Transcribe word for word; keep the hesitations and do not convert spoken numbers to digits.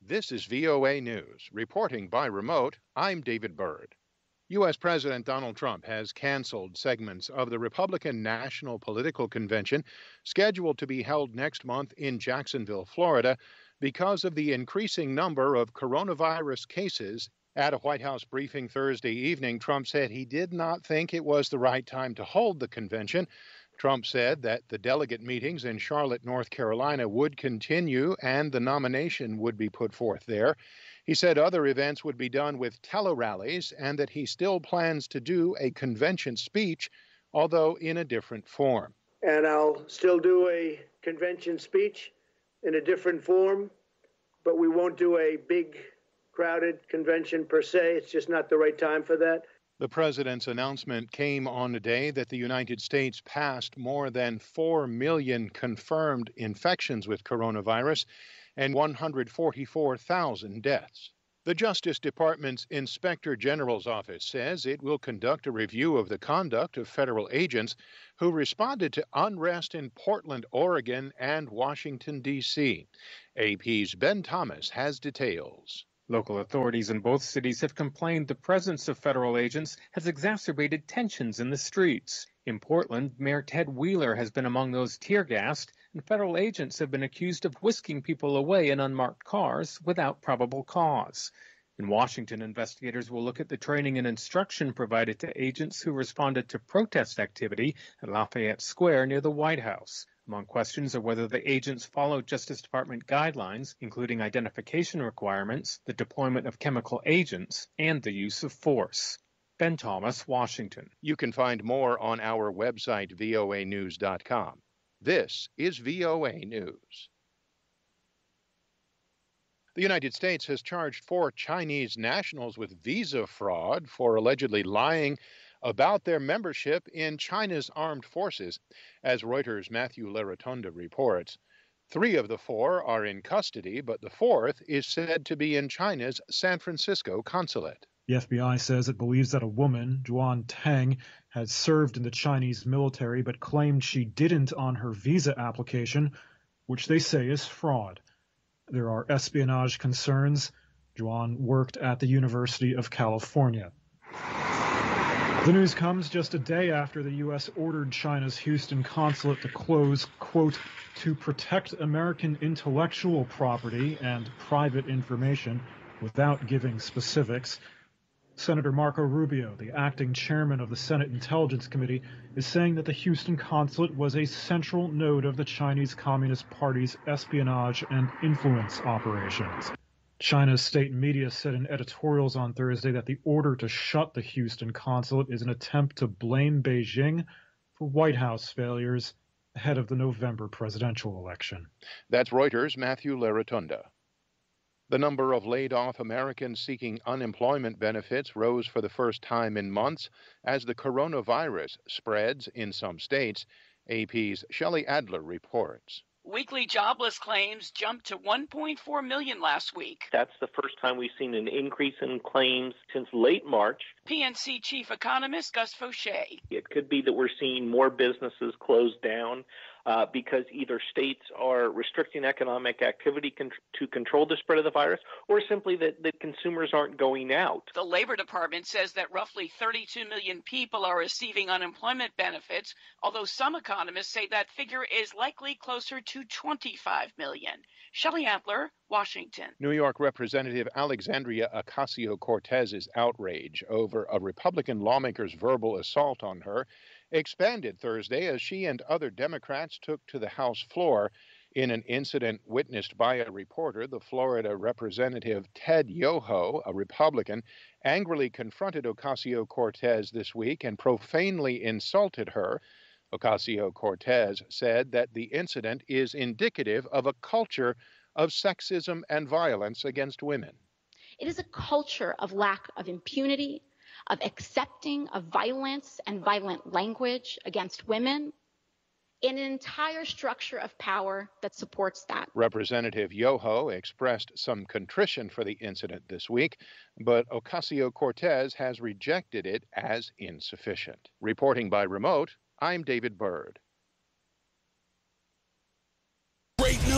This is V O A News. Reporting by remote, I'm David Byrd. U S. President Donald Trump has canceled segments of the Republican National Political Convention scheduled to be held next month in Jacksonville, Florida, because of the increasing number of coronavirus cases. At a White House briefing Thursday evening, Trump said he did not think it was the right time to hold the convention. Trump said that the delegate meetings in Charlotte, North Carolina would continue and the nomination would be put forth there. He said other events would be done with tele-rallies and that he still plans to do a convention speech, although in a different form. And I'll still do a convention speech in a different form, but we won't do a big, crowded convention per se. It's just not the right time for that. The president's announcement came on a day that the United States passed more than four million confirmed infections with coronavirus and one hundred forty-four thousand deaths. The Justice Department's Inspector General's office says it will conduct a review of the conduct of federal agents who responded to unrest in Portland, Oregon, and Washington, D C A P's Ben Thomas has details. Local authorities in both cities have complained the presence of federal agents has exacerbated tensions in the streets. In Portland, Mayor Ted Wheeler has been among those tear-gassed, and federal agents have been accused of whisking people away in unmarked cars without probable cause. In Washington, investigators will look at the training and instruction provided to agents who responded to protest activity at Lafayette Square near the White House. Among questions are whether the agents followed Justice Department guidelines, including identification requirements, the deployment of chemical agents, and the use of force. Ben Thomas, Washington. You can find more on our website, V O A news dot com. This is V O A News. The United States has charged four Chinese nationals with visa fraud for allegedly lying about their membership in China's armed forces, as Reuters' Matthew Larotonda reports. Three of the four are in custody, but the fourth is said to be in China's San Francisco consulate. The F B I says it believes that a woman, Juan Tang, has served in the Chinese military but claimed she didn't on her visa application, which they say is fraud. There are espionage concerns. Juan worked at the University of California. The news comes just a day after the U S ordered China's Houston consulate to close, quote, to protect American intellectual property and private information without giving specifics. Senator Marco Rubio, the acting chairman of the Senate Intelligence Committee, is saying that the Houston consulate was a central node of the Chinese Communist Party's espionage and influence operations. China's state media said in editorials on Thursday that the order to shut the Houston consulate is an attempt to blame Beijing for White House failures ahead of the November presidential election. That's Reuters' Matthew Larotonda. The number of laid-off Americans seeking unemployment benefits rose for the first time in months as the coronavirus spreads in some states. A P's Shelley Adler reports. Weekly jobless claims jumped to one point four million last week. That's the first time we've seen an increase in claims since late March. P N C chief economist Gus Fauché. It could be that we're seeing more businesses close down uh, because either states are restricting economic activity con- to control the spread of the virus, or simply that, that consumers aren't going out. The Labor Department says that roughly thirty-two million people are receiving unemployment benefits, although some economists say that figure is likely closer to twenty-five million. Shelley Adler, Washington. New York Representative Alexandria Ocasio-Cortez's outrage over a Republican lawmaker's verbal assault on her expanded Thursday as she and other Democrats took to the House floor. In an incident witnessed by a reporter, the Florida Representative Ted Yoho, a Republican, angrily confronted Ocasio-Cortez this week and profanely insulted her. Ocasio-Cortez said that the incident is indicative of a culture of sexism and violence against women. It is a culture of lack of impunity, of accepting of violence and violent language against women, in an entire structure of power that supports that. Representative Yoho expressed some contrition for the incident this week, but Ocasio-Cortez has rejected it as insufficient. Reporting by remote, I'm David Byrd.